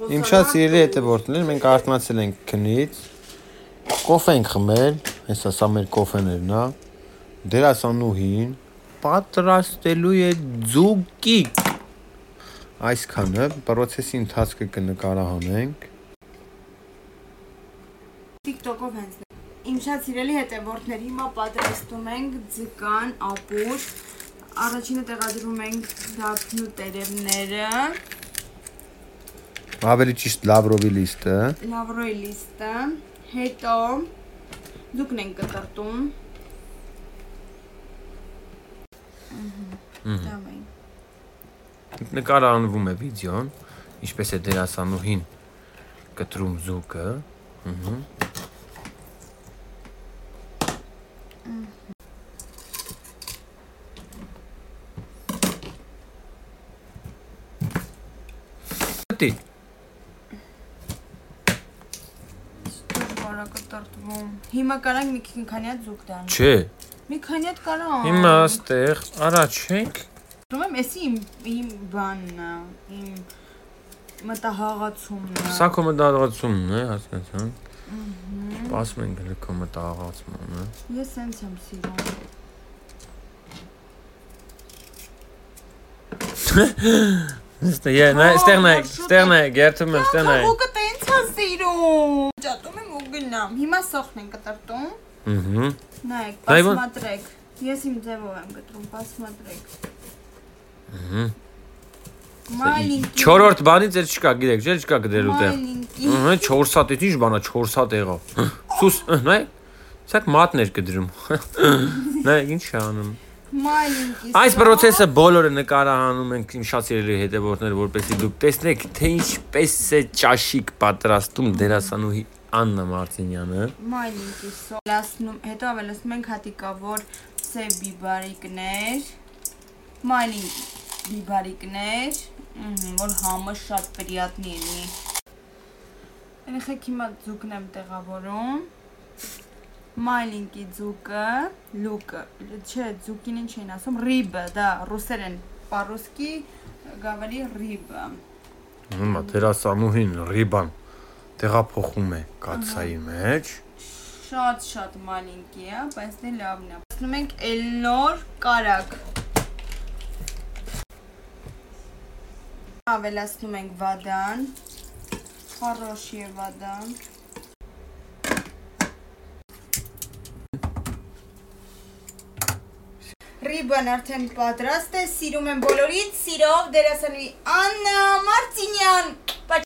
Իմ շատ սիրելի հետևորդներ, մենք արթնացել ենք քնից, կոֆե ենք խմել, հեսա սա մեր կոֆեներն է, դերասանուհին պատրաստելու է ձուկի, այսքանը, պրոցեսի ընթացքը կնկարահանենք։ TikTok-ով հենց Իմ շատ սիրելի հետևորդներ, հիմա պատրաստում ենք ձկան, ապուր, առաջինը տեղադրում ենք դափնու տերևները, Ավելի ճիշտ լավրովի լիստը, հետո ձուկն ենք կտրտում, նկարահանվում է վիդեոն, ինչպես է դերասանուհին կտրում ձուկը, Հիմա կարանք մի քանի հատ ձուկ դանք։ Չէ։ Մի քանի հատ կարանք։ Հիմա աստեղ առաջ ենք։ Ուրեմն էսի իմ բանն է, իմ մտահաղացումն է։ Սա քո մտահաղացումն է, հասկացա։ Սպասում ենք քո մտահաղացմանը։ Ես սենց եմ սիրում։ Ստեղ նայ, գերտում եմ, ստեղ նայ։ Թողուկը տենց է սիրում։ Ջատում եմ ու գնամ։ Հիմա սոխն ենք կտրտում։ Նայեք, պասմատրեք։ Ես իմ ձևով եմ կտրում, պասմատրեք։ Մայլինկի։ 4-րդ բանից էլ չկա, գիտեք, չէ՞ չկա գտելու տեղ։ Մայլինկի։ 4 հատ է, ինչ բան է, 4 հատ եղավ։ Սուս, նայ։ Սակ մատներ կդրում։ Նայ, ինչ է անում։ Մայլինկի։ Այս process-ը բոլորը նկարահանում ենք իմ շատ սիրելի հետևորդներ, որպեսզի դուք տեսնեք, թե ինչպես է ճաշիկ պատրաստում դերասանուհի Աննա Մարտինյանը։ Մայլինկի սոլասնում, հետո ավելացնում ենք հատիկավոր սև բիբարիկներ, մայլինկի բիբարիկներ, որ համը շատ պրիատնի լինի։ Երեխեք հիմա ձուկն եմ տեղավորում, մայլինկի ձուկը, լուկը, չէ, ձուկին ինչ են ասում, ռիբը, դա ռուսերեն, պարուսկի գավելի ռիբը։ Հիմա դերասանուհին ռիբան տեղափոխում է կաթսայի մեջ։ Շատ մալինկի է, բայց դե լավն է։ Ասնում ենք Էլնոր կարակ։ Ավելացնում ենք վադան, խառոշի է վադան։ Ռիբան արդեն պատրաստ է, սիրում եմ բոլորից, սիրով դերասանուհի Աննա Մարտինյան։